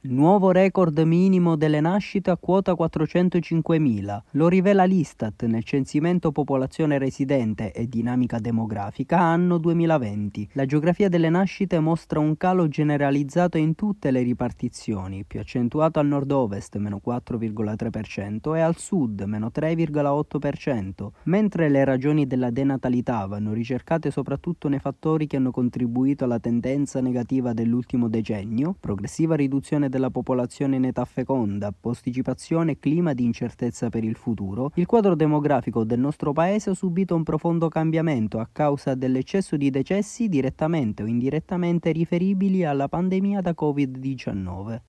Il nuovo record minimo delle nascite a quota 405.000. Lo rivela l'Istat nel censimento popolazione residente e dinamica demografica anno 2020. La geografia delle nascite mostra un calo generalizzato in tutte le ripartizioni, più accentuato al nord-ovest, meno 4,3%, e al sud, meno 3,8%, mentre le ragioni della denatalità vanno ricercate soprattutto nei fattori che hanno contribuito alla tendenza negativa dell'ultimo decennio, progressiva riduzione della popolazione in età feconda, posticipazione e clima di incertezza per il futuro. Il quadro demografico del nostro paese ha subito un profondo cambiamento a causa dell'eccesso di decessi direttamente o indirettamente riferibili alla pandemia da Covid-19.